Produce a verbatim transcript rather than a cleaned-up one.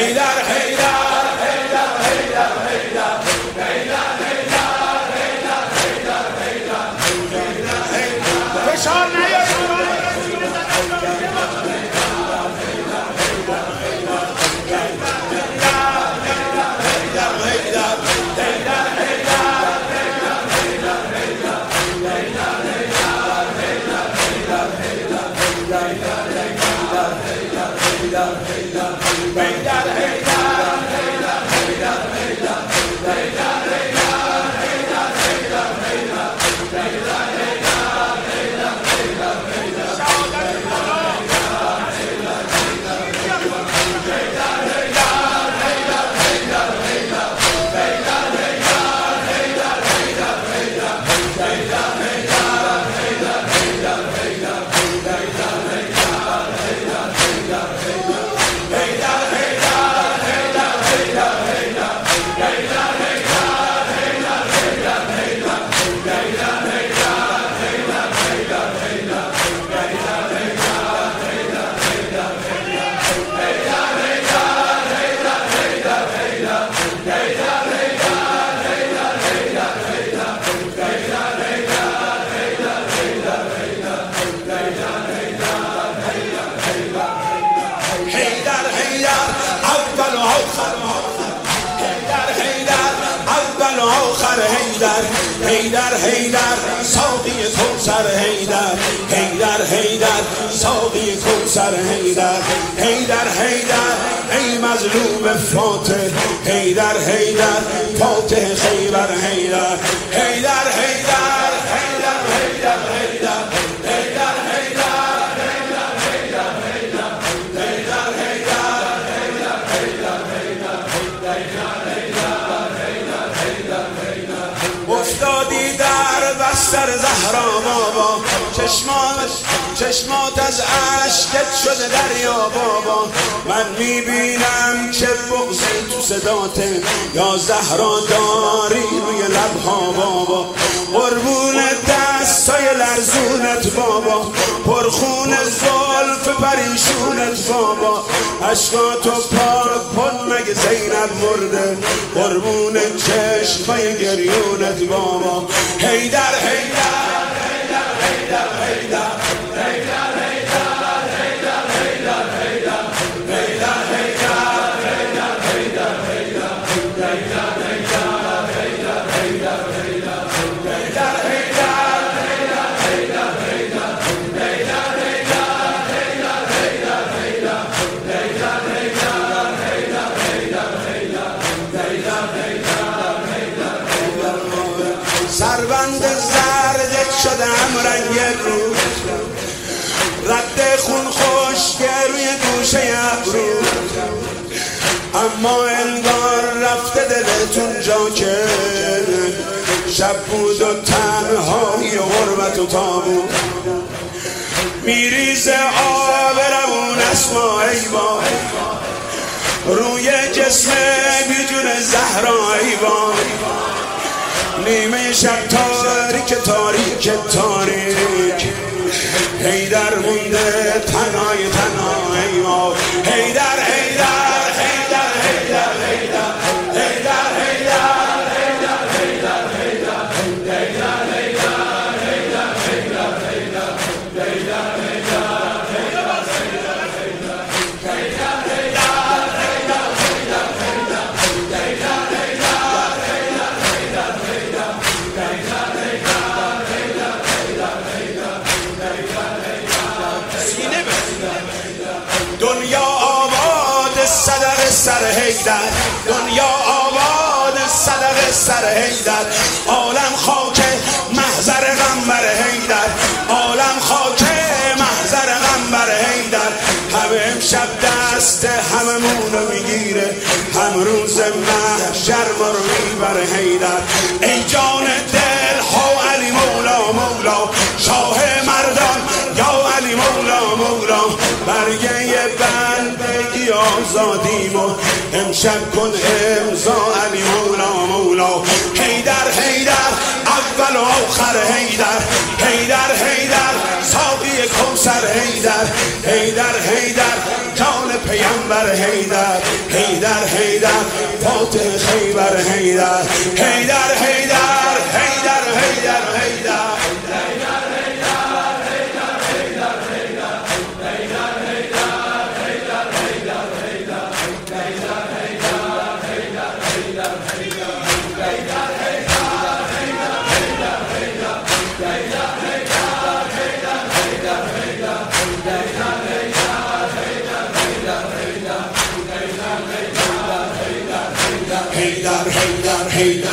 حیدر حیدر حیدر حیدر حیدر فشار نیار حیدر حیدر حیدر ساقی کوثر حیدر حیدر حیدر ساقی کوثر حیدر حیدر حیدر ای مظلوم فاتح حیدر حیدر فاتح خیبر حیدر حیدر حیدر حیدر حیدر حیدر افتادی در بستر زهرا بابا چشمات چشمات از عشقت شده دریا بابا من میبینم که بغضی تو صداته یا زهرا داری روی لبها بابا قربون دستای لرزونت بابا پرخون زلف پریشونت بابا عشقاتو پاک کن مگه زینب مرده قربون چشمای گریونت بابا حیدر حیدر حیدر حیدر حیدر سربند زردت شدم رنگ رو رد خون خشک روی گوشه ابرو اما انگار رفته دلتون جا که شب بود و تنهایی و غربت و تابو میریزه آب روون اسما ای با روی جسم بیجون زهرا ای با نیمه شب تاریک تاریک تاریک حیدر مونده تنهای تنهای ما حیدر حیدر حیدر حیدر حیدر حیدر حیدر حیدر حیدر حیدر حیدر دنیا آباد صدق سر حیدر دنیا آباد صدق سر حیدر عالم خاک محضر غمبر حیدر عالم خاک محضر غمبر حیدر همه امشب دست هممونو میگیره هم روز محشر ما رو میبره حیدر ای جان دل ها علی مولا مولا شاه مردان یا علی مولا مولا برگه بند بگی آزادیمو امشب کن امضا علی مولا مولا حیدر حیدر اول و آخر حیدر حیدر حیدر ساقی کوثر حیدر حیدر حیدر جان پیامبر خیبر حیدر حیدر حیدر فاتح خیبر حیدر حیدر حیدر حیدر حیدر حیدر حیدر حیدر حیدر